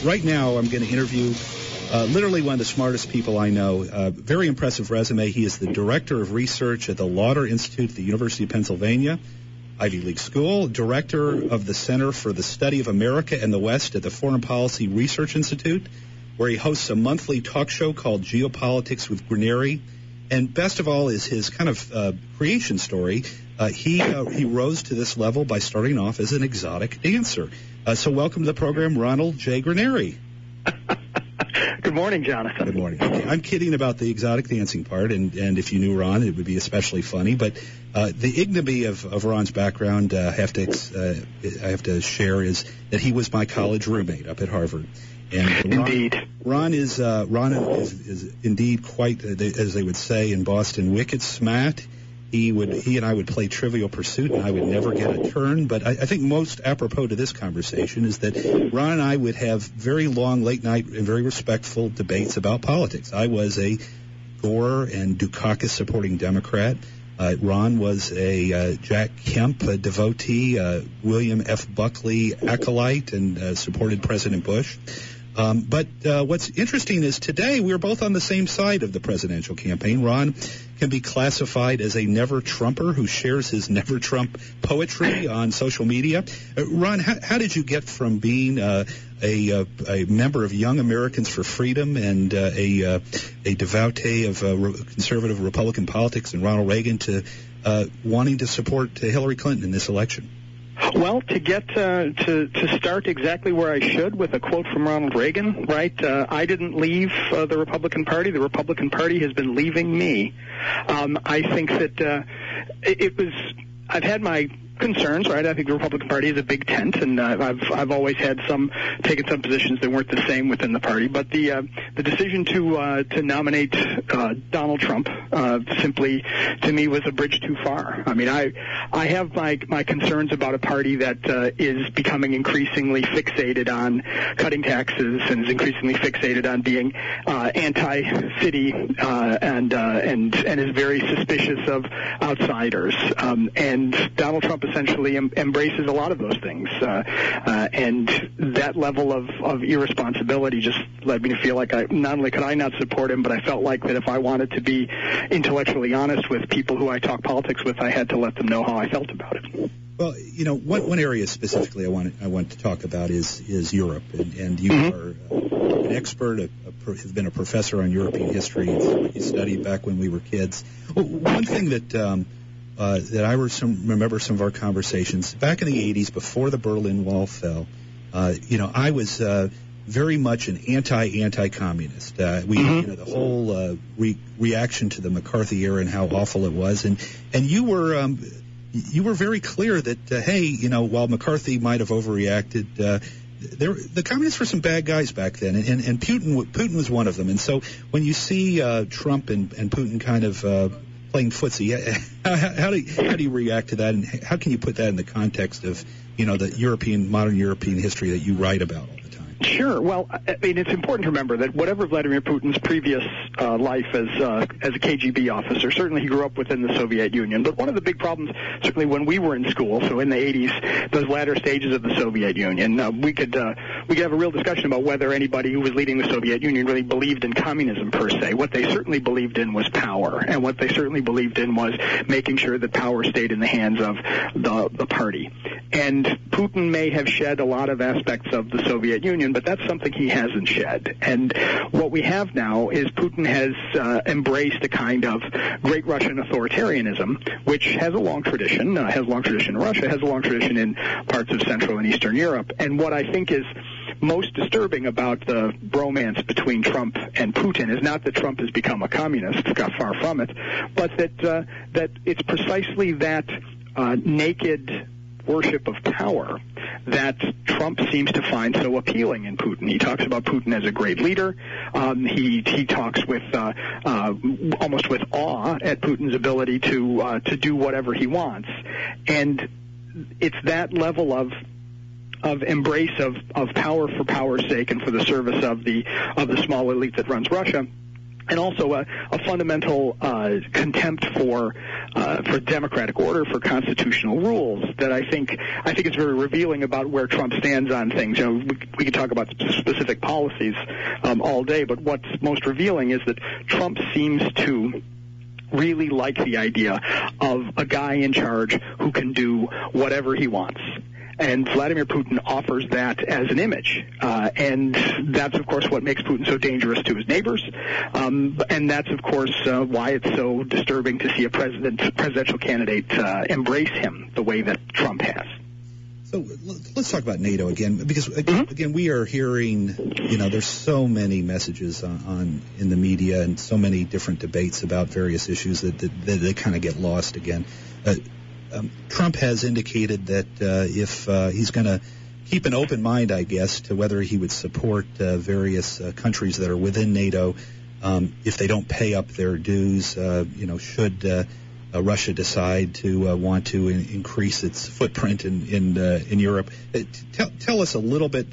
right now I'm going to interview literally one of the smartest people I know. Very impressive resume. He is the Director of Research at the Lauder Institute at the University of Pennsylvania, Ivy League school, Director of the Center for the Study of America and the West at the Foreign Policy Research Institute, where he hosts a monthly talk show called Geopolitics with Graneri. And best of all is his kind of creation story. He rose to this level by starting off as an exotic dancer. So welcome to the program, Ronald J. Graneri. Good morning, Jonathan. Good morning. Okay, I'm kidding about the exotic dancing part, and if you knew Ron, it would be especially funny. But the ignominy of Ron's background, I have to share, is that he was my college roommate up at Harvard. And indeed, Ron is indeed quite, as they would say in Boston, wicked smart. He and I would play Trivial Pursuit, and I would never get a turn. But I think most apropos to this conversation is that Ron and I would have very long, late-night, and very respectful debates about politics. I was a Gore and Dukakis-supporting Democrat. Ron was a Jack Kemp devotee, William F. Buckley acolyte, and supported President Bush. But what's interesting is today we are both on the same side of the presidential campaign. Ron can be classified as a never-Trumper who shares his never-Trump poetry on social media. Ron, how did you get from being a member of Young Americans for Freedom and a devotee of conservative Republican politics and Ronald Reagan to wanting to support Hillary Clinton in this election? Well, to get to start exactly where I should with a quote from Ronald Reagan, right? I didn't leave the Republican Party. The Republican Party has been leaving me. I think that I've had my concerns, right? I think the Republican Party is a big tent, and I've always had taken some positions that weren't the same within the party. But the decision to nominate Donald Trump simply, to me, was a bridge too far. I mean, I have my concerns about a party that is becoming increasingly fixated on cutting taxes and is increasingly fixated on being anti-city and is very suspicious of outsiders. And Donald Trump essentially embraces a lot of those things, and that level of irresponsibility just led me to feel like not only could I not support him, but I felt like that if I wanted to be intellectually honest with people who I talk politics with, I had to let them know how I felt about it. Well, you know, one area specifically I want to talk about is Europe, and you are an expert, have been a professor on European history. You studied back when we were kids. One thing that I remember some of our conversations back in the 80s, before the Berlin Wall fell. I was very much an anti-communist. The whole reaction to the McCarthy era and how awful it was, and you were very clear that while McCarthy might have overreacted, the communists were some bad guys back then, and Putin was one of them. And so when you see Trump and Putin kind of playing footsie, how do you react to that, and how can you put that in the context of the modern European history that you write about all the time? Sure. Well, I mean, it's important to remember that whatever Vladimir Putin's previous life as a KGB officer, certainly he grew up within the Soviet Union. But one of the big problems, certainly when we were in school, so in the 80s, those latter stages of the Soviet Union, we could have a real discussion about whether anybody who was leading the Soviet Union really believed in communism per se. What they certainly believed in was power, and what they certainly believed in was making sure that power stayed in the hands of the party. And Putin may have shed a lot of aspects of the Soviet Union, but that's something he hasn't shed. And what we have now is Putin has embraced a kind of great Russian authoritarianism, which has a long tradition, in Russia, has a long tradition in parts of Central and Eastern Europe. And what I think is most disturbing about the bromance between Trump and Putin is not that Trump has become a communist, far from it, but that it's precisely that naked worship of power that Trump seems to find so appealing in Putin. He talks about Putin as a great leader. He talks with almost with awe at Putin's ability to do whatever he wants, and it's that level of embrace of power for power's sake and for the service of the small elite that runs Russia and also a fundamental contempt for democratic order, for constitutional rules that I think is very revealing about where Trump stands on things. You know, we could talk about specific policies all day, but what's most revealing is that Trump seems to really like the idea of a guy in charge who can do whatever he wants. And Vladimir Putin offers that as an image. And that's, of course, what makes Putin so dangerous to his neighbors. And that's, of course, why it's so disturbing to see a presidential candidate embrace him the way that Trump has. So let's talk about NATO again, because, again, we are hearing, you know, there's so many messages in the media and so many different debates about various issues that they kind of get lost again. Trump has indicated that if he's going to keep an open mind, I guess, to whether he would support various countries that are within NATO if they don't pay up their dues, should Russia decide to want to increase its footprint in Europe. Tell us a little bit.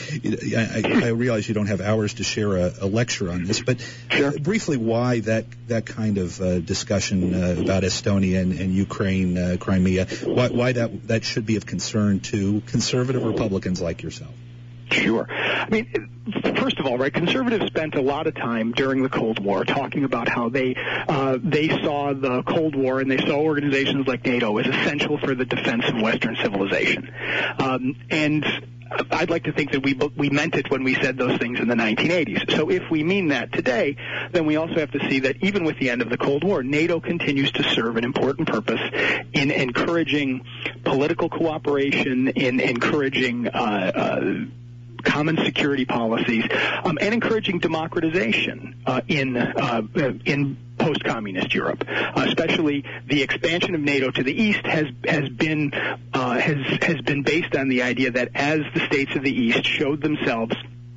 I realize you don't have hours to share a lecture on this, but sure. Briefly, why that kind of discussion about Estonia and Ukraine, Crimea, why that should be of concern to conservative Republicans like yourself? Sure. I mean, first of all, right, conservatives spent a lot of time during the Cold War talking about how they saw the Cold War and they saw organizations like NATO as essential for the defense of Western civilization. And I'd like to think that we meant it when we said those things in the 1980s. So if we mean that today, then we also have to see that even with the end of the Cold War, NATO continues to serve an important purpose in encouraging political cooperation, in encouraging common security policies, and encouraging democratization in post-communist Europe. Especially the expansion of NATO to the east has been based on the idea that as the states of the east showed themselves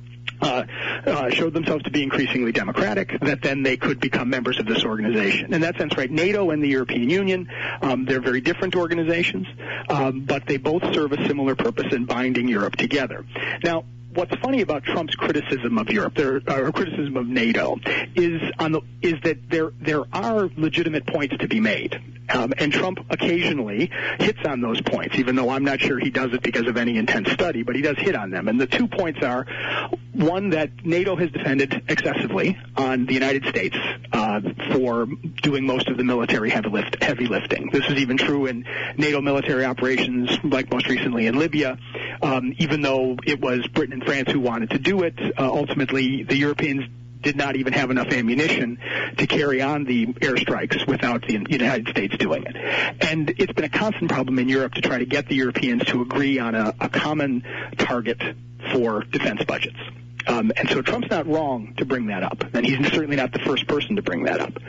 to be increasingly democratic, that then they could become members of this organization. In that sense, right, NATO and the European Union, they're very different organizations, but they both serve a similar purpose in binding Europe together. Now, what's funny about Trump's criticism of Europe, or criticism of NATO, is that there are legitimate points to be made, and Trump occasionally hits on those points, even though I'm not sure he does it because of any intense study, but he does hit on them. And the 2 points are, one, that NATO has depended excessively on the United States for doing most of the military heavy lifting. This is even true in NATO military operations, like most recently in Libya. Even though it was Britain and France who wanted to do it, ultimately the Europeans did not even have enough ammunition to carry on the airstrikes without the United States doing it. And it's been a constant problem in Europe to try to get the Europeans to agree on a common target for defense budgets. And so Trump's not wrong to bring that up, and he's certainly not the first person to bring that up.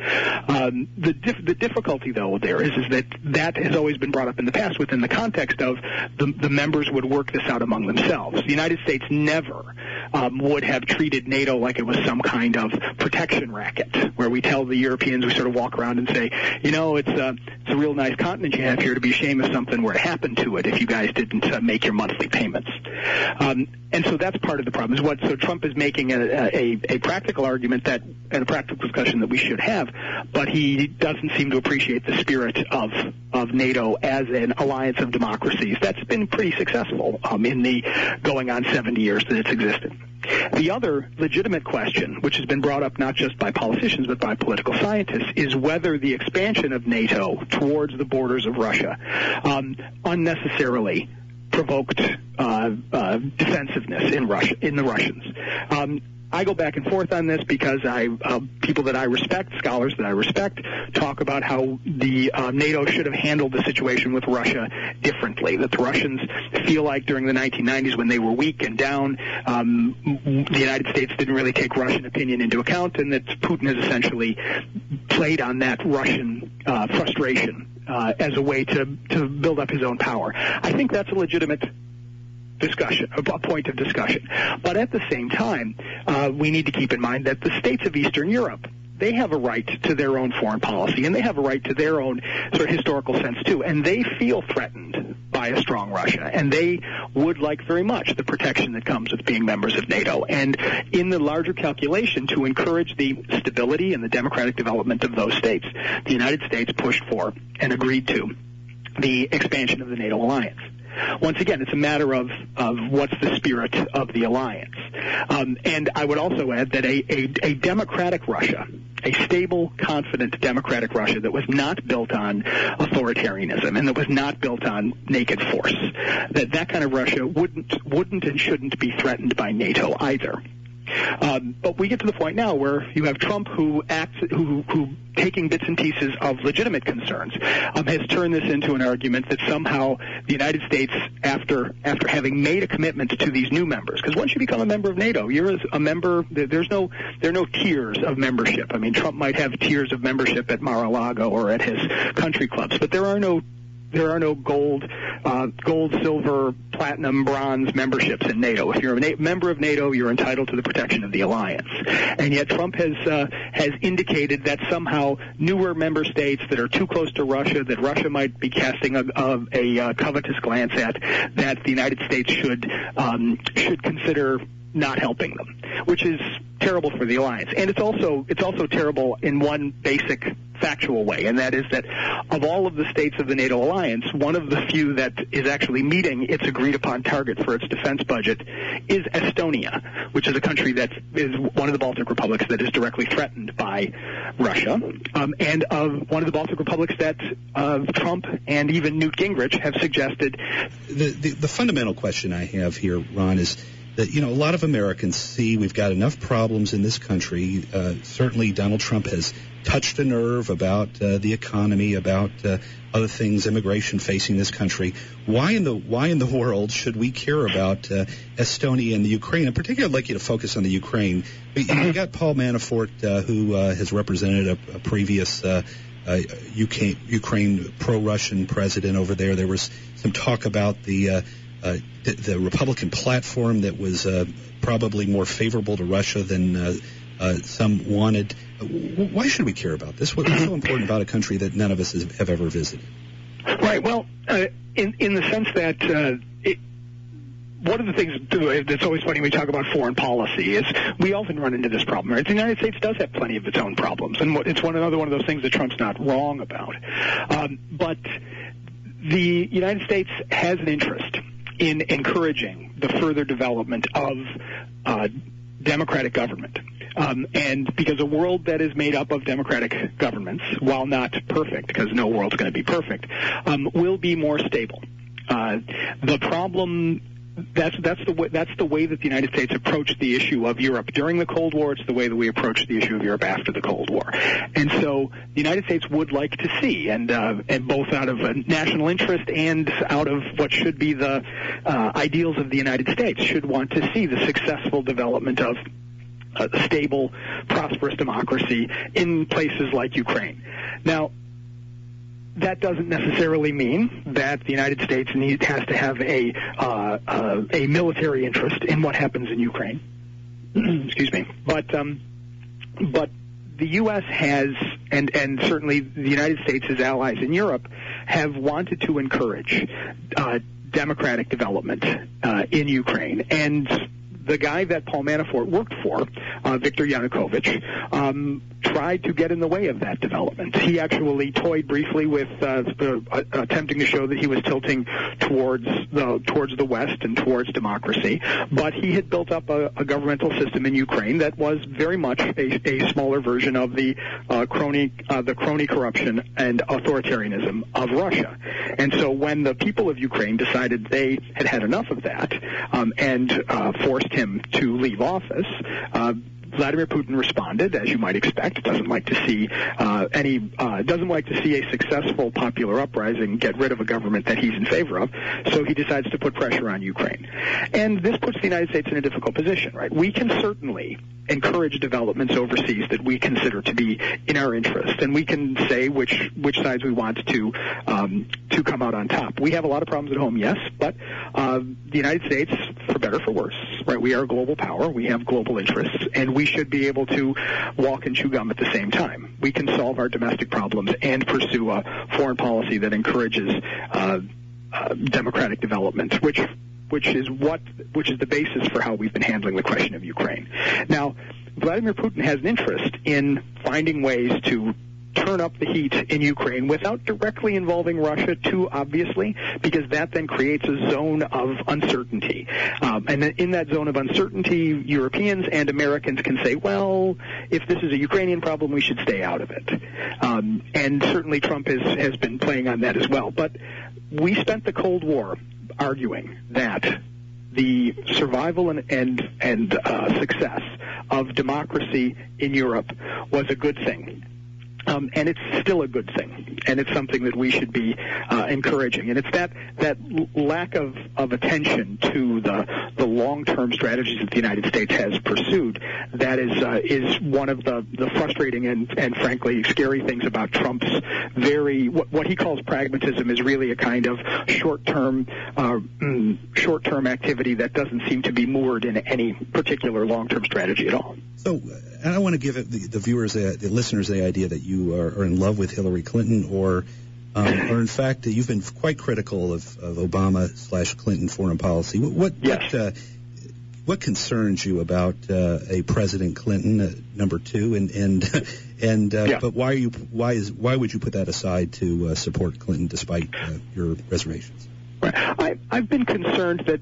The difficulty, though, there is that has always been brought up in the past within the context of the members would work this out among themselves. The United States never would have treated NATO like it was some kind of protection racket, where we tell the Europeans, we sort of walk around and say, it's a real nice continent you have here, to be ashamed if something were to happen to it if you guys didn't make your monthly payments. And so that's part of the problem. So Trump is making a practical argument and a practical discussion that we should have, but he doesn't seem to appreciate the spirit of NATO as an alliance of democracies. That's been pretty successful in the going on 70 years that it's existed. The other legitimate question, which has been brought up not just by politicians but by political scientists, is whether the expansion of NATO towards the borders of Russia unnecessarily provoked defensiveness in the Russians. I go back and forth on this because people that I respect, scholars that I respect, talk about how the NATO should have handled the situation with Russia differently. That the Russians feel like during the 1990s, when they were weak and down, the United States didn't really take Russian opinion into account, and that Putin has essentially played on that Russian frustration as a way to build up his own power. I think that's a legitimate discussion, a point of discussion. But at the same time, we need to keep in mind that the states of Eastern Europe, they have a right to their own foreign policy, and they have a right to their own sort of historical sense too, and they feel threatened by a strong Russia, and they would like very much the protection that comes with being members of NATO. And in the larger calculation, to encourage the stability and the democratic development of those states, the United States pushed for and agreed to the expansion of the NATO alliance. Once again, it's a matter of what's the spirit of the alliance. And I would also add that a democratic Russia, a stable, confident democratic Russia that was not built on authoritarianism and that was not built on naked force, that kind of Russia wouldn't and shouldn't be threatened by NATO either. But we get to the point now where you have Trump who taking bits and pieces of legitimate concerns, has turned this into an argument that somehow the United States, after having made a commitment to these new members, because once you become a member of NATO, you're a member. There are no tiers of membership. I mean, Trump might have tiers of membership at Mar-a-Lago or at his country clubs, but there are no gold, silver, platinum, bronze memberships in NATO. If you're a member of NATO, you're entitled to the protection of the alliance. And yet Trump has indicated that somehow newer member states that are too close to Russia, that Russia might be casting a covetous glance at, that the United States should consider not helping them, which is terrible for the alliance. And it's also terrible in one basic factual way, and that is that of all of the states of the NATO alliance, one of the few that is actually meeting its agreed-upon target for its defense budget is Estonia, which is a country that is one of the Baltic republics that is directly threatened by Russia, and of one of the Baltic republics that Trump and even Newt Gingrich have suggested. The fundamental question I have here, Ron, is that, a lot of Americans see we've got enough problems in this country. Certainly Donald Trump has touched a nerve about the economy, about other things, immigration facing this country. Why in the world should we care about Estonia and the Ukraine? In particular, I'd like you to focus on the Ukraine. You got Paul Manafort, who has represented a previous Ukraine pro-Russian president over there. There was some talk about the Republican platform that was probably more favorable to Russia than some wanted. Why should we care about this? What's so important about a country that none of us have ever visited? Right. Well, in the sense that one of the things that's always funny when we talk about foreign policy is we often run into this problem. Right? The United States does have plenty of its own problems, and it's another one of those things that Trump's not wrong about. But the United States has an interest in encouraging the further development of democratic government. And because a world that is made up of democratic governments, while not perfect, because no world's going to be perfect, will be more stable. The problem, that's the way that the United States approached the issue of Europe during the Cold War. It's the way that we approached the issue of Europe after the Cold War. And so the United States would like to see, and both out of a national interest and out of what should be the ideals of the United States, should want to see the successful development of a stable, prosperous democracy in places like Ukraine. Now, that doesn't necessarily mean that the United States has to have a military interest in what happens in Ukraine. Excuse me. But the U.S. has, and certainly the United States' allies in Europe, have wanted to encourage democratic development in Ukraine. And the guy that Paul Manafort worked for, Viktor Yanukovych, tried to get in the way of that development. He actually toyed briefly with attempting to show that he was tilting towards the West and towards democracy, but he had built up a governmental system in Ukraine that was very much a smaller version of the crony corruption and authoritarianism of Russia. And so when the people of Ukraine decided they had had enough of that and forced him to leave office, Vladimir Putin responded, as you might expect. Doesn't like to see a successful popular uprising get rid of a government that he's in favor of. So he decides to put pressure on Ukraine, and this puts the United States in a difficult position. Right? We can certainly encourage developments overseas that we consider to be in our interest, and we can say which sides we want to come out on top. We have a lot of problems at home, yes, but the United States, for better or for worse, right? We are a global power. We have global interests, and we should be able to walk and chew gum at the same time. We can solve our domestic problems and pursue a foreign policy that encourages democratic development, which is the basis for how we've been handling the question of Ukraine. Now, Vladimir Putin has an interest in finding ways to turn up the heat in Ukraine without directly involving Russia too obviously, because that then creates a zone of uncertainty. And in that zone of uncertainty, Europeans and Americans can say, well, if this is a Ukrainian problem, we should stay out of it. And certainly Trump has been playing on that as well. But we spent the Cold War arguing that the survival and success of democracy in Europe was a good thing. And it's still a good thing, and it's something that we should be encouraging. And it's that lack of attention to the long-term strategies that the United States has pursued that is one of the frustrating and frankly scary things about Trump's what he calls pragmatism is really a kind of short-term activity that doesn't seem to be moored in any particular long-term strategy at all. So, and I want to give the viewers, the listeners, the idea that you are in love with Hillary Clinton, or in fact, you've been quite critical of Obama/Clinton foreign policy. What concerns you about a President Clinton, number two, but why would you put that aside to support Clinton despite your reservations? Right. I've been concerned that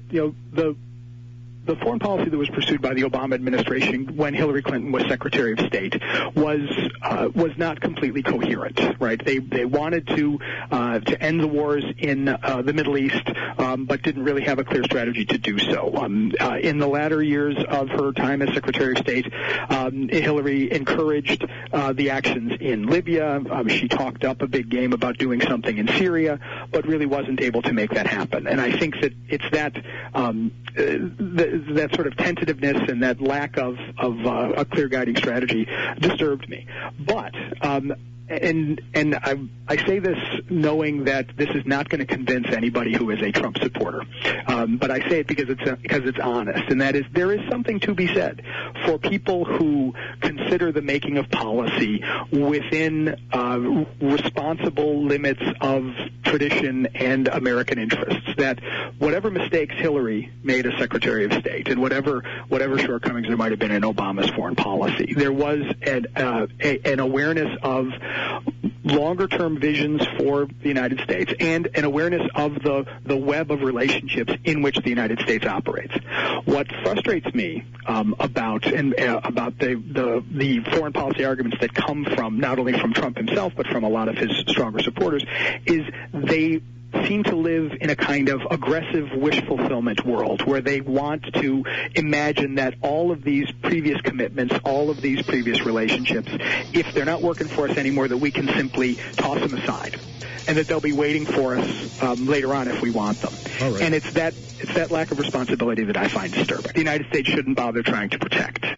the foreign policy that was pursued by the Obama administration when Hillary Clinton was Secretary of State was not completely coherent. Right? They wanted to end the wars in the Middle East, but didn't really have a clear strategy to do so. In the latter years of her time as Secretary of State, Hillary encouraged the actions in Libya. She talked up a big game about doing something in Syria, but really wasn't able to make that happen. And I think that it's that sort of tentativeness and that lack of a clear guiding strategy disturbed me. But and I say this knowing that this is not going to convince anybody who is a Trump supporter. But I say it because it's honest, and that is there is something to be said for people who consider the making of policy within responsible limits of tradition and American interests. That whatever mistakes Hillary made as Secretary of State, and whatever shortcomings there might have been in Obama's foreign policy, there was an awareness of longer-term visions for the United States and an awareness of the web of relationships in which the United States operates. What frustrates me about the foreign policy arguments that come from not only from Trump himself but from a lot of his stronger supporters is they seem to live in a kind of aggressive wish fulfillment world where they want to imagine that all of these previous commitments, all of these previous relationships, if they're not working for us anymore, that we can simply toss them aside and that they'll be waiting for us later on if we want them. All right. And it's that lack of responsibility that I find disturbing. The United States shouldn't bother trying to protect.